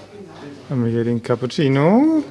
Haben wir hier den Cappuccino.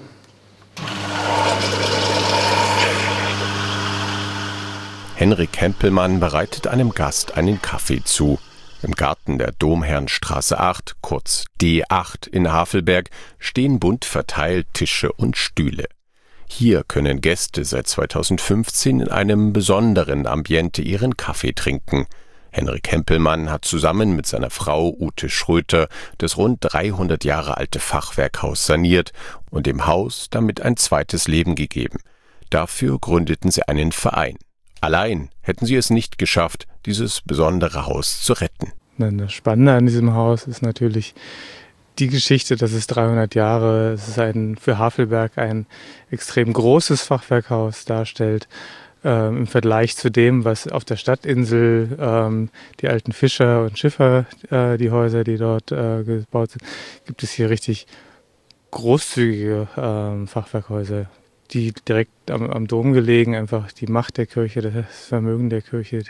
Henrik Hempelmann bereitet einem Gast einen Kaffee zu. Im Garten der Domherrnstraße 8, kurz D8 in Havelberg, stehen bunt verteilt Tische und Stühle. Hier können Gäste seit 2015 in einem besonderen Ambiente ihren Kaffee trinken. Henrik Hempelmann hat zusammen mit seiner Frau Ute Schröter das rund 300 Jahre alte Fachwerkhaus saniert und dem Haus damit ein zweites Leben gegeben. Dafür gründeten sie einen Verein. Allein hätten sie es nicht geschafft, dieses besondere Haus zu retten. Das Spannende an diesem Haus ist natürlich die Geschichte, dass es 300 Jahre, es ist für Havelberg ein extrem großes Fachwerkhaus darstellt. Im Vergleich zu dem, was auf der Stadtinsel, die alten Fischer und Schiffer, die Häuser, die dort gebaut sind, gibt es hier richtig großzügige Fachwerkhäuser, die direkt am Dom gelegen, einfach die Macht der Kirche, das Vermögen der Kirche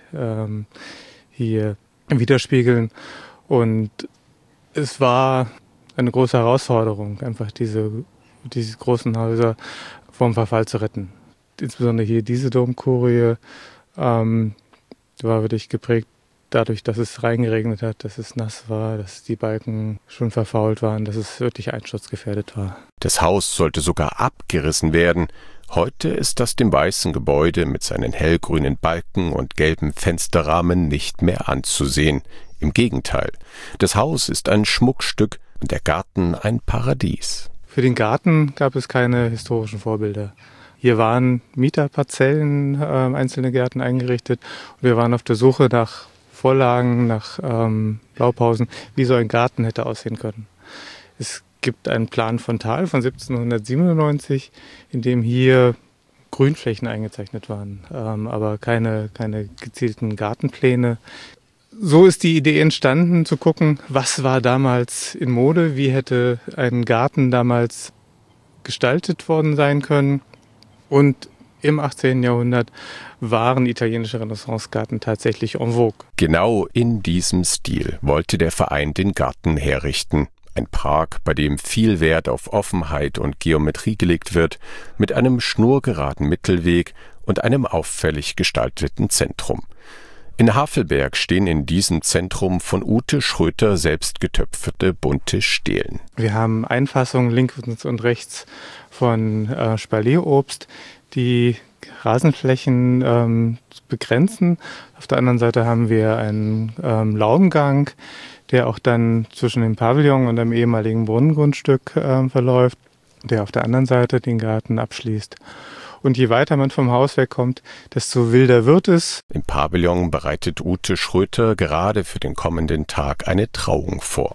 hier widerspiegeln. Und es war eine große Herausforderung, einfach diese großen Häuser vom Verfall zu retten. Insbesondere hier diese Domkurie war wirklich geprägt dadurch, dass es reingeregnet hat, dass es nass war, dass die Balken schon verfault waren, dass es wirklich einsturzgefährdet war. Das Haus sollte sogar abgerissen werden. Heute ist das dem weißen Gebäude mit seinen hellgrünen Balken und gelben Fensterrahmen nicht mehr anzusehen. Im Gegenteil, das Haus ist ein Schmuckstück und der Garten ein Paradies. Für den Garten gab es keine historischen Vorbilder. Hier waren Mieterparzellen, einzelne Gärten eingerichtet. Und wir waren auf der Suche nach Vorlagen, nach Blaupausen, wie so ein Garten hätte aussehen können. Es gibt einen Plan von Thal von 1797, in dem hier Grünflächen eingezeichnet waren, aber keine gezielten Gartenpläne. So ist die Idee entstanden, zu gucken, was war damals in Mode, wie hätte ein Garten damals gestaltet worden sein können. Und im 18. Jahrhundert waren italienische Renaissancegärten tatsächlich en vogue. Genau in diesem Stil wollte der Verein den Garten herrichten. Ein Park, bei dem viel Wert auf Offenheit und Geometrie gelegt wird, mit einem schnurgeraden Mittelweg und einem auffällig gestalteten Zentrum. In Havelberg stehen in diesem Zentrum von Ute Schröter selbst getöpferte bunte Stelen. Wir haben Einfassungen links und rechts von Spalierobst, die Rasenflächen begrenzen. Auf der anderen Seite haben wir einen Laubengang, der auch dann zwischen dem Pavillon und dem ehemaligen Brunnengrundstück verläuft, der auf der anderen Seite den Garten abschließt. Und je weiter man vom Haus wegkommt, desto wilder wird es. Im Pavillon bereitet Ute Schröter gerade für den kommenden Tag eine Trauung vor.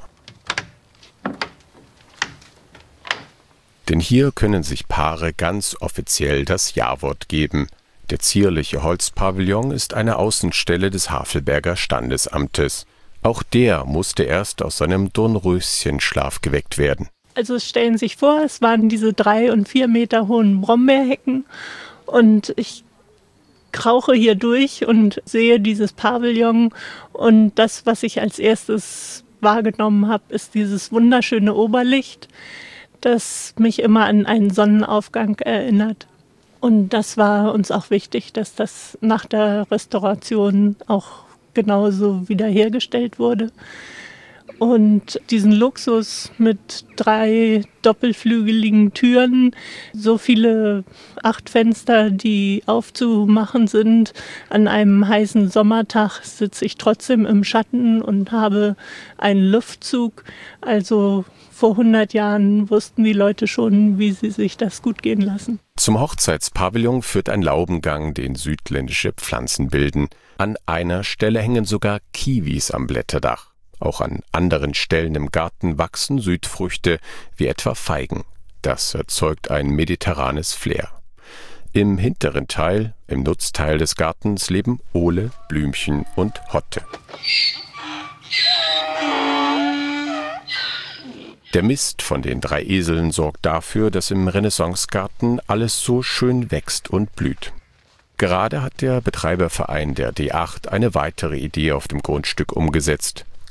Denn hier können sich Paare ganz offiziell das Ja-Wort geben. Der zierliche Holzpavillon ist eine Außenstelle des Havelberger Standesamtes. Auch der musste erst aus seinem Dornröschenschlaf geweckt werden. Also stellen Sie sich vor, es waren diese 3 und 4 Meter hohen Brombeerhecken und ich krauche hier durch und sehe dieses Pavillon und das, was ich als erstes wahrgenommen habe, ist dieses wunderschöne Oberlicht, das mich immer an einen Sonnenaufgang erinnert. Und das war uns auch wichtig, dass das nach der Restauration auch genauso wiederhergestellt wurde. Und diesen Luxus mit 3 doppelflügeligen Türen, so viele 8 Fenster, die aufzumachen sind. An einem heißen Sommertag sitze ich trotzdem im Schatten und habe einen Luftzug. Also vor 100 Jahren wussten die Leute schon, wie sie sich das gut gehen lassen. Zum Hochzeitspavillon führt ein Laubengang, den südländische Pflanzen bilden. An einer Stelle hängen sogar Kiwis am Blätterdach. Auch an anderen Stellen im Garten wachsen Südfrüchte, wie etwa Feigen. Das erzeugt ein mediterranes Flair. Im hinteren Teil, im Nutzteil des Gartens, leben Ole, Blümchen und Hotte. Der Mist von den 3 Eseln sorgt dafür, dass im Renaissancegarten alles so schön wächst und blüht. Gerade hat der Betreiberverein der D8 eine weitere Idee auf dem Grundstück umgesetzt.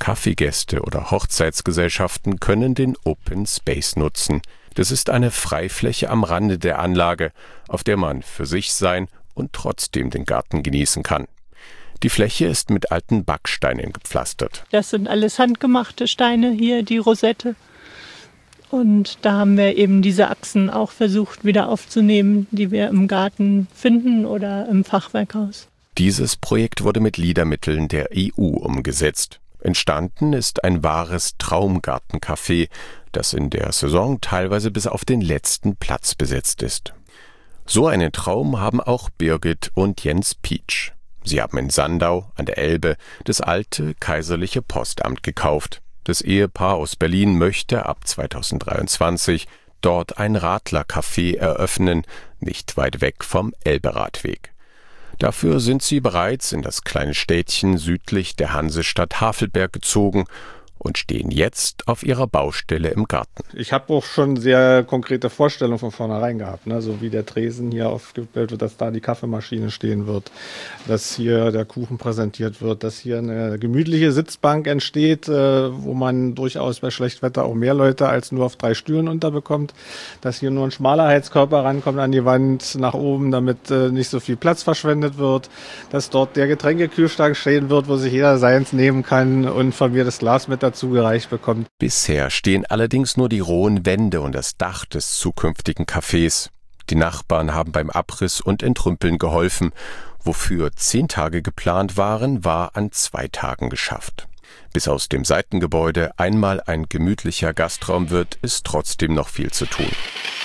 Kaffeegäste oder Hochzeitsgesellschaften können den Open Space nutzen. Das ist eine Freifläche am Rande der Anlage, auf der man für sich sein und trotzdem den Garten genießen kann. Die Fläche ist mit alten Backsteinen gepflastert. Das sind alles handgemachte Steine hier, die Rosette. Und da haben wir eben diese Achsen auch versucht wieder aufzunehmen, die wir im Garten finden oder im Fachwerkhaus. Dieses Projekt wurde mit LEADER-Mitteln der EU umgesetzt. Entstanden ist ein wahres Traumgartencafé, das in der Saison teilweise bis auf den letzten Platz besetzt ist. So einen Traum haben auch Birgit und Jens Pietsch. Sie haben in Sandau an der Elbe das alte kaiserliche Postamt gekauft. Das Ehepaar aus Berlin möchte ab 2023 dort ein Radlercafé eröffnen, nicht weit weg vom Elberadweg. Dafür sind sie bereits in das kleine Städtchen südlich der Hansestadt Havelberg gezogen und stehen jetzt auf ihrer Baustelle im Garten. Ich habe auch schon sehr konkrete Vorstellungen von vornherein gehabt, ne? So wie der Tresen hier aufgestellt wird, dass da die Kaffeemaschine stehen wird, dass hier der Kuchen präsentiert wird, dass hier eine gemütliche Sitzbank entsteht, wo man durchaus bei Schlechtwetter auch mehr Leute als nur auf 3 Stühlen unterbekommt, dass hier nur ein schmaler Heizkörper rankommt an die Wand nach oben, damit nicht so viel Platz verschwendet wird, dass dort der Getränkekühlschrank stehen wird, wo sich jeder seins nehmen kann und von mir das Glas mit dazu gereicht bekommt. Bisher stehen allerdings nur die rohen Wände und das Dach des zukünftigen Cafés. Die Nachbarn haben beim Abriss und Entrümpeln geholfen. Wofür 10 Tage geplant waren, war an 2 Tagen geschafft. Bis aus dem Seitengebäude einmal ein gemütlicher Gastraum wird, ist trotzdem noch viel zu tun.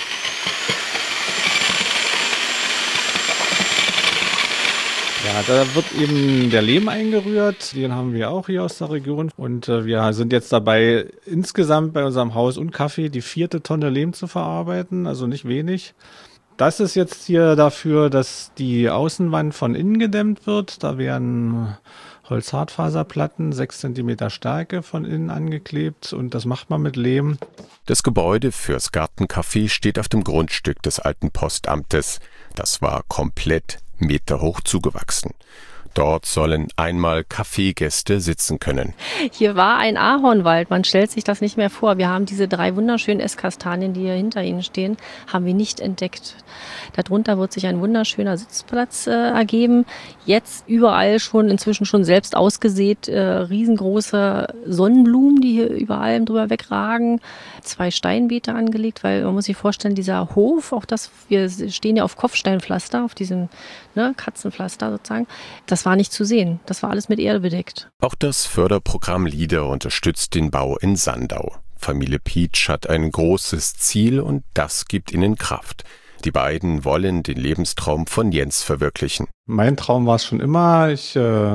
Ja, da wird eben der Lehm eingerührt, den haben wir auch hier aus der Region und wir sind jetzt dabei, insgesamt bei unserem Haus und Kaffee die 4. Tonne Lehm zu verarbeiten, also nicht wenig. Das ist jetzt hier dafür, dass die Außenwand von innen gedämmt wird. Da werden Holzhartfaserplatten, 6 cm Stärke von innen angeklebt und das macht man mit Lehm. Das Gebäude fürs Gartencafé steht auf dem Grundstück des alten Postamtes. Das war komplett meterhoch zugewachsen. Dort sollen einmal Kaffeegäste sitzen können. Hier war ein Ahornwald, man stellt sich das nicht mehr vor. Wir haben diese 3 wunderschönen Esskastanien, die hier hinter Ihnen stehen, haben wir nicht entdeckt. Darunter wird sich ein wunderschöner Sitzplatz ergeben. Jetzt überall inzwischen schon selbst ausgesät, riesengroße Sonnenblumen, die hier überall drüber wegragen. 2 Steinbeete angelegt, weil man muss sich vorstellen, dieser Hof, auch das, wir stehen ja auf Kopfsteinpflaster, auf diesem Katzenpflaster sozusagen, das war nicht zu sehen. Das war alles mit Erde bedeckt. Auch das Förderprogramm LEADER unterstützt den Bau in Sandau. Familie Pietsch hat ein großes Ziel und das gibt ihnen Kraft. Die beiden wollen den Lebenstraum von Jens verwirklichen. Mein Traum war es schon immer. Ich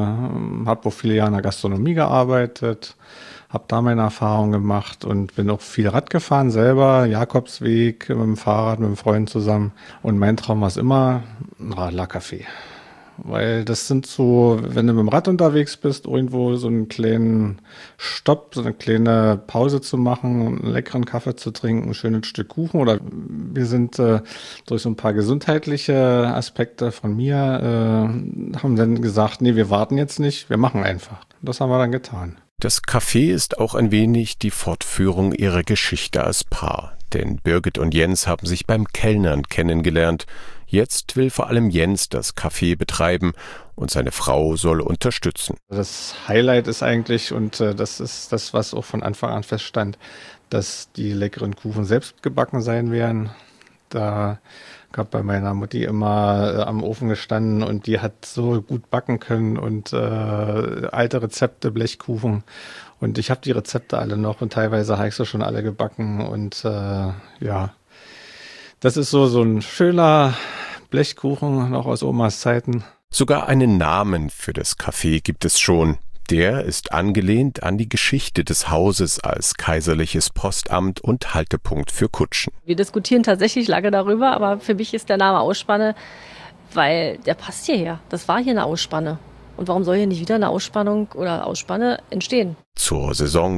habe auch viele Jahre in der Gastronomie gearbeitet, habe da meine Erfahrungen gemacht und bin auch viel Rad gefahren selber, Jakobsweg mit dem Fahrrad, mit einem Freund zusammen. Und mein Traum war es immer, ein Radlercafé. Weil das sind so, wenn du mit dem Rad unterwegs bist, irgendwo so einen kleinen Stopp, so eine kleine Pause zu machen, einen leckeren Kaffee zu trinken, ein schönes Stück Kuchen. Oder wir sind durch so ein paar gesundheitliche Aspekte von mir, haben dann gesagt, nee, wir warten jetzt nicht, wir machen einfach. Das haben wir dann getan. Das Café ist auch ein wenig die Fortführung ihrer Geschichte als Paar. Denn Birgit und Jens haben sich beim Kellnern kennengelernt. Jetzt will vor allem Jens das Café betreiben und seine Frau soll unterstützen. Das Highlight ist eigentlich, und das ist das, was auch von Anfang an feststand, dass die leckeren Kuchen selbst gebacken sein werden. Da gab bei meiner Mutti immer am Ofen gestanden und die hat so gut backen können und alte Rezepte, Blechkuchen. Und ich habe die Rezepte alle noch und teilweise habe ich sie schon alle gebacken. Und ja, das ist so ein schöner Blechkuchen noch aus Omas Zeiten. Sogar einen Namen für das Café gibt es schon. Der ist angelehnt an die Geschichte des Hauses als kaiserliches Postamt und Haltepunkt für Kutschen. Wir diskutieren tatsächlich lange darüber, aber für mich ist der Name Ausspanne, weil der passt hierher. Das war hier eine Ausspanne. Und warum soll hier nicht wieder eine Ausspannung oder Ausspanne entstehen? Zur Saison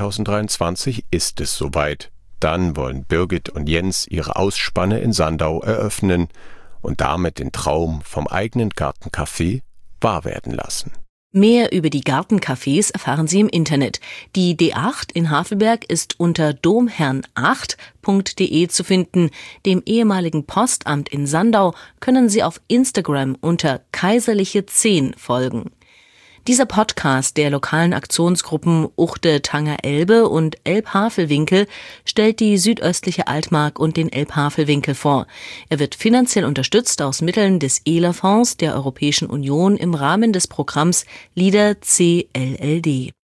2023 ist es soweit. Dann wollen Birgit und Jens ihre Ausspanne in Sandau eröffnen und damit den Traum vom eigenen Gartencafé wahr werden lassen. Mehr über die Gartencafés erfahren Sie im Internet. Die D8 in Havelberg ist unter domherrn8.de zu finden. Dem ehemaligen Postamt in Sandau können Sie auf Instagram unter kaiserliche10 folgen. Dieser Podcast der lokalen Aktionsgruppen Uchte-Tanger-Elbe und Elb-Havelwinkel stellt die südöstliche Altmark und den Elb-Havelwinkel vor. Er wird finanziell unterstützt aus Mitteln des ELA-Fonds der Europäischen Union im Rahmen des Programms LEADER CLLD.